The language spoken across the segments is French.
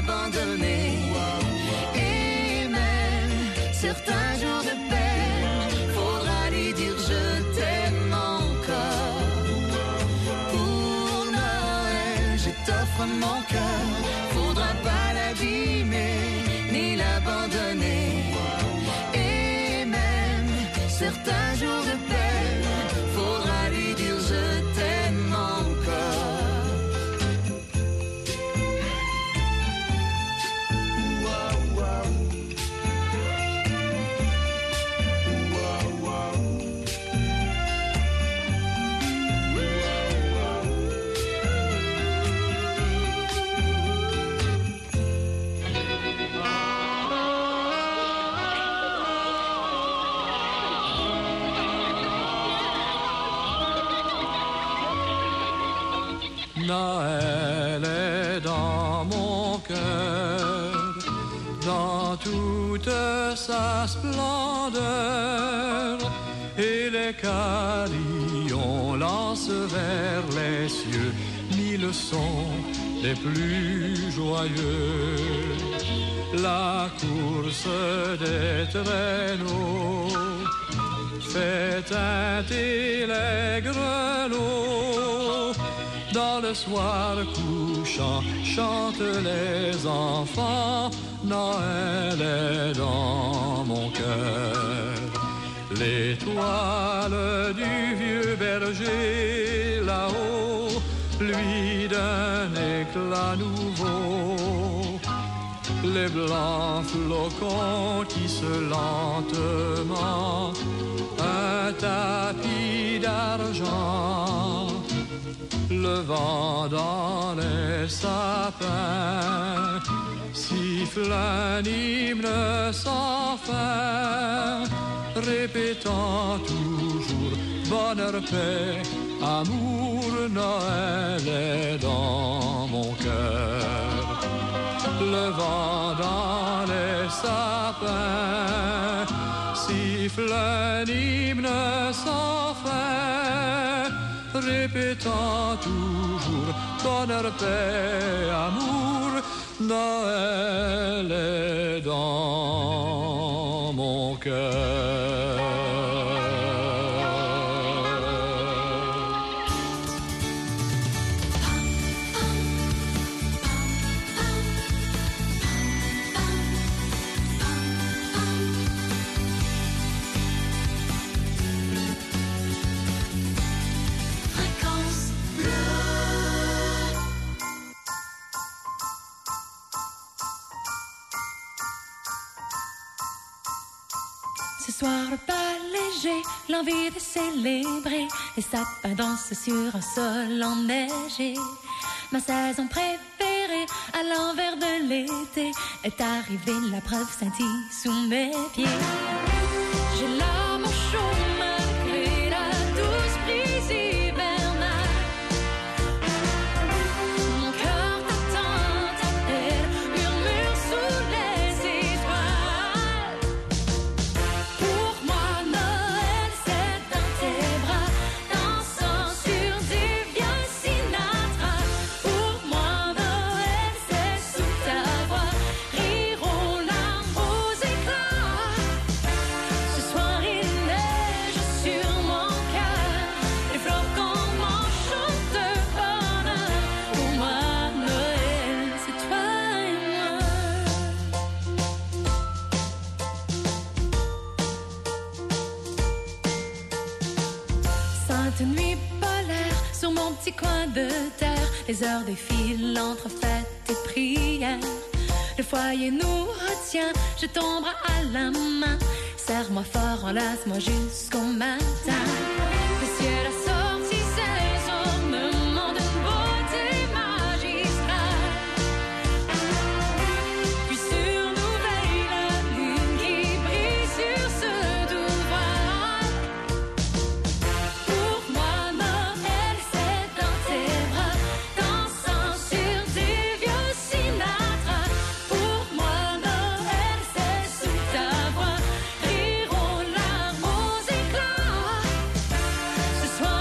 l'abandonner. Et même certains jours de peine, faudra lui dire je t'aime encore. Pour Noël, je t'offre mon cœur, faudra pas l'abîmer ni l'abandonner. Et même certains jours de peine, faudra lui dire je t'aime encore. Noël est dans mon cœur, dans toute sa splendeur, et les carillons lancent vers les cieux mille sons les plus joyeux. La course des traîneaux fait teinter les grelots. Dans le soir couchant, chantent les enfants, Noël est dans mon cœur. L'étoile du vieux berger là-haut lui d'un éclat nouveau. Les blancs flocons tissent lentement un tapis d'argent. Le vent dans les sapins siffle un hymne sans fin, répétant toujours bonheur, paix, amour, Noël est dans mon cœur. Le vent dans les sapins siffle un hymne sans fin, répétant toujours bonheur, paix, amour, Noël est dans mon cœur. Ce soir, repas léger, l'envie de célébrer. Les sapins dansent sur un sol enneigé. Ma saison préférée, à l'envers de l'été, est arrivée, la preuve scintille sous mes pieds. J'ai l'âme au chaud malgré la douce brise hivernale. Mon cœur t'attend, t'appelle, murmure sous les étoiles. Pour moi, Noël, c'est dans tes bras, dansant sur du vieux Sinatra. Pour moi, Noël, c'est sous ta voix, rire aux larmes, aux éclats. Ce soir, il neige sur mon cœur, les flocons m'en chantent de bonheur. Pour moi, Noël, c'est toi et moi. Sainte nuit polaire, sur mon petit coin de terre, les heures défilent entre fêtes et prières. Le foyer nous retient, je tombe à la main. Serre-moi fort, enlace-moi jusqu'au matin. Le ciel a sorti ses ornements d'une beauté magistrale. Puis sur nous veille la lune qui brille sur ce doux voile. Pour moi, Noël, c'est dans tes bras, dansant sur du vieux Sinatra. Pour moi, Noël, c'est sous ta voix, rire aux larmes, aux éclats. Ce soir,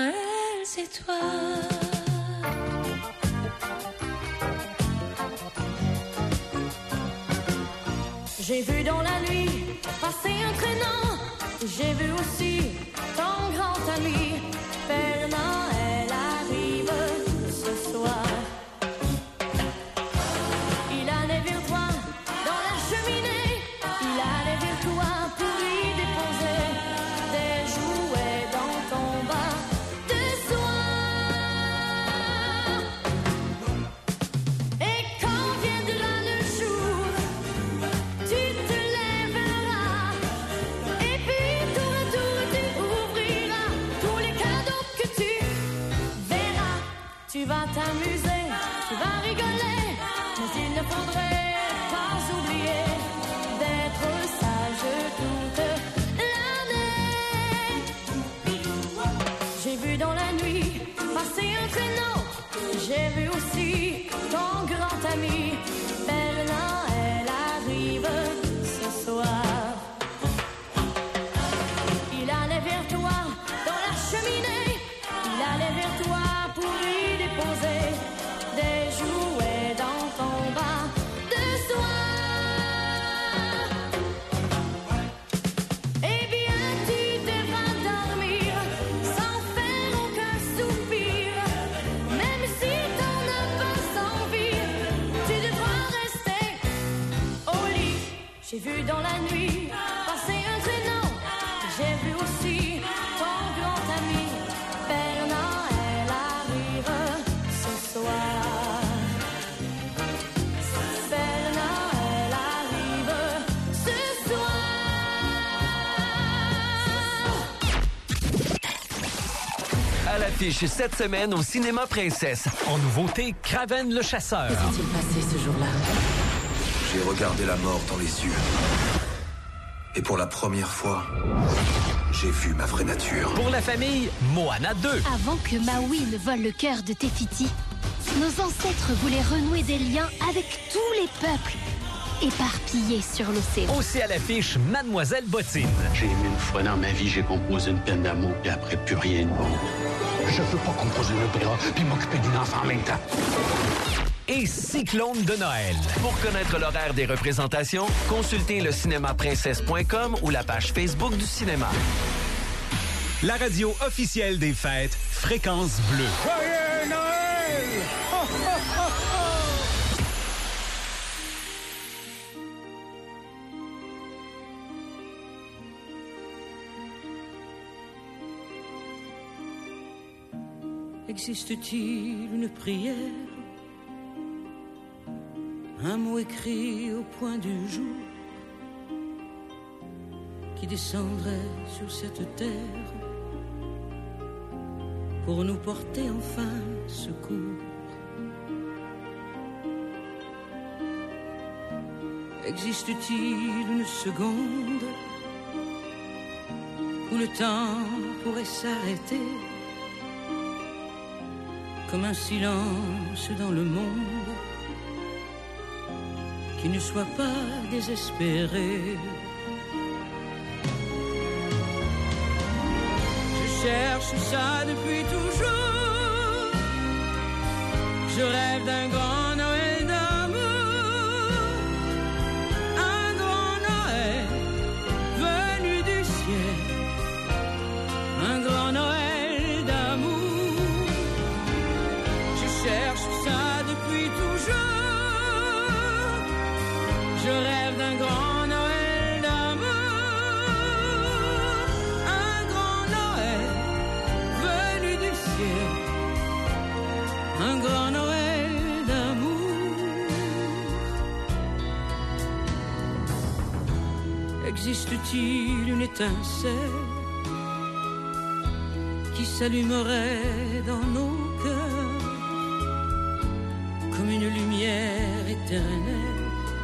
Noël, c'est toi. J'ai vu dans la nuit passer un traîneau. J'ai vu aussi ton grand ami. Père Noël arrive ce soir. Il allait vers toi dans la cheminée. Il allait vers toi pour y déposer des jouets dans ton bas de soie. Et quand viendra le jour, tu te lèveras. Et puis tour à tour tu ouvriras tous les cadeaux que tu verras. Tu vas t'amuser, tu vas rigoler, mais il ne faudrait pas oublier d'être sage toute l'année. J'ai vu dans la nuit passer un traîneau. J'ai vu aussi ton grand ami. Père Noël arrive ce soir. Il allait vers toi dans la cheminée. Il allait vers toi pour y déposer des jouets dans ton bas de soie. Eh bien, tu devras dormir sans faire aucun soupir. Même si t'en as pas envie, tu devras rester au lit. J'ai vu dans la nuit passer un traîneau. J'ai vu aussi ton grand ami. Père Noël arrive ce soir. Père Noël arrive ce soir. À l'affiche cette semaine au Cinéma Princesse. En nouveauté, Kraven le chasseur. Que s'est-il passé ce jour-là? J'ai regardé la mort dans les yeux. Et pour la première fois, j'ai vu ma vraie nature. Pour la famille, Moana 2. Avant que Maui ne vole le cœur de Tefiti, nos ancêtres voulaient renouer des liens avec tous les peuples éparpillés sur l'océan. Aussi à l'affiche, Mademoiselle Bottine. J'ai aimé une fois dans ma vie, j'ai composé une peine d'amour, puis après, plus rien de bon. Je peux pas composer un opéra, puis m'occuper d'une enfant en même temps. Et Cyclone de Noël. Pour connaître l'horaire des représentations, consultez le cinémaprincesse.com ou la page Facebook du cinéma. La radio officielle des fêtes, Fréquence Bleue. Joyeux Noël! Ho, ho, ho, ho! Existe-t-il une prière, un mot écrit au point du jour qui descendrait sur cette terre pour nous porter enfin secours? Existe-t-il une seconde où le temps pourrait s'arrêter, comme un silence dans le monde qui ne soit pas désespéré? Je cherche ça depuis toujours. Je rêve d'un grand Noël d'amour, un grand Noël venu du ciel, un grand Noël d'amour. Je cherche ça depuis toujours. Je rêve d'un grand Noël d'amour, un grand Noël venu du ciel, un grand Noël d'amour. Existe-t-il une étincelle qui s'allumerait dans nos cœurs comme une lumière éternelle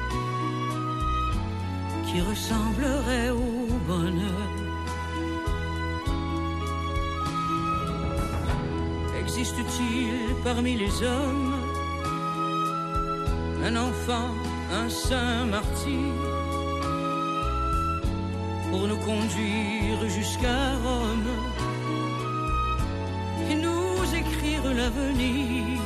qui ressemblerait au bonheur? Existe-t-il parmi les hommes un enfant, un saint martyr pour nous conduire jusqu'à Rome d'avenir.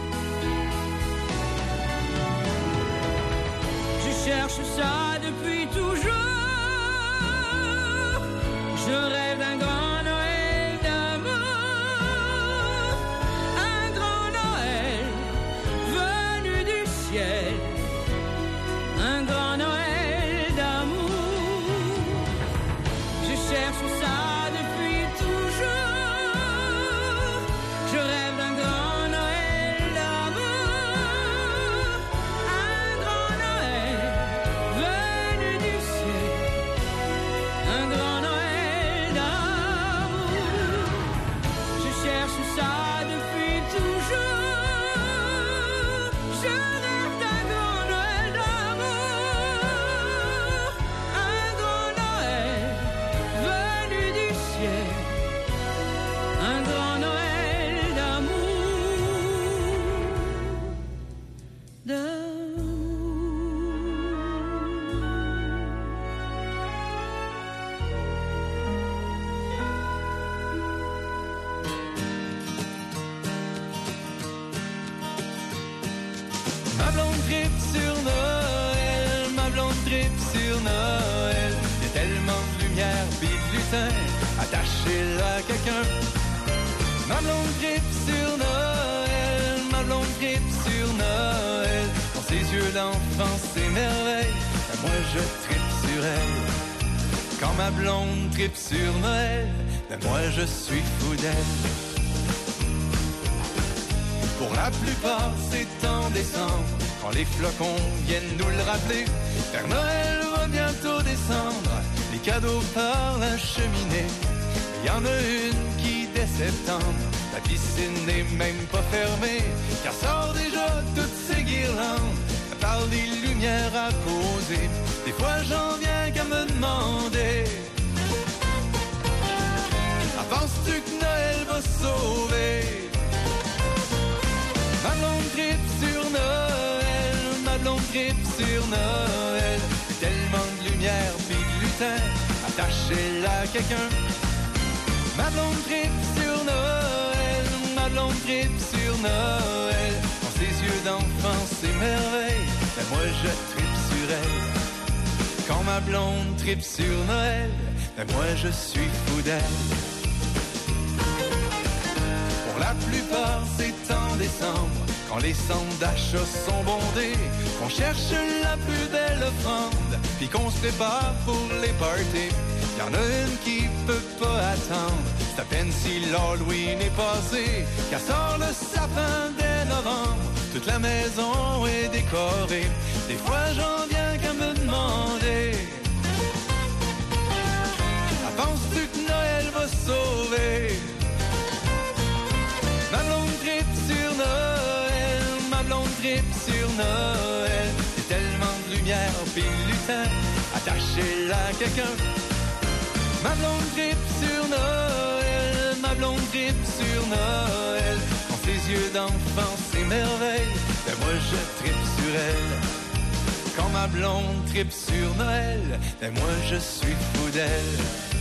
Je cherche ça depuis toujours. Je rêve d'un grand Noël d'amour, un grand Noël venu du ciel, un grand Noël d'amour. Je cherche ça depuis toujours. Je rêve d'un grand Noël d'amour, un grand Noël venu du ciel, un grand Noël d'amour. Je cherche ça depuis toujours. Je rêve d'un grand Noël d'amour, un grand Noël venu du ciel, un grand Noël Ma blonde tripe sur Noël, ma blonde tripe sur Noël. Y a tellement de lumière pis de lutin, attachez-la à quelqu'un. Ma blonde tripe sur Noël, ma blonde tripe sur Noël. Dans ses yeux d'enfant, c'est merveille, et moi je tripe sur elle. Quand ma blonde tripe sur Noël, ben moi je suis fou d'elle. Pour la plupart, c'est en décembre, quand les flocons viennent nous le rappeler. Père Noël va bientôt descendre, les cadeaux par la cheminée. Il y en a une qui, dès septembre, la piscine n'est même pas fermée, car sort déjà toutes ces guirlandes, par des lumières à poser. Des fois, j'en viens qu'à me demander, penses-tu que Noël va sauver? Ma blonde tripe sur Noël, ma blonde tripe sur Noël. Tellement de lumière pis de lutin, attachez-la à quelqu'un. Ma blonde tripe sur Noël, ma blonde tripe sur Noël. Dans ses yeux d'enfant, c'est merveille, mais moi je tripe sur elle. Quand ma blonde tripe sur Noël, mais moi je suis fou d'elle. Pour la plupart, c'est en décembre, quand les centres d'achat sont bondés, qu'on cherche la plus belle offrande, puis qu'on se prépare pour les parties. Y'en a une qui peut pas attendre, c'est à peine si l'Halloween est passé, qu'elle sort le sapin dès novembre, toute la maison est décorée. Des fois j'en viens qu'à me demander, penses-tu que Noël va sauver? Ma blonde tripe sur Noël, ma blonde tripe sur Noël. C'est tellement de lumière pis de lutin, attachez-la à quelqu'un. Ma blonde tripe sur Noël, ma blonde tripe sur Noël. Dans ses yeux d'enfant, c'est merveille, mais moi je tripe sur elle. Quand ma blonde tripe sur Noël, mais moi je suis fou d'elle.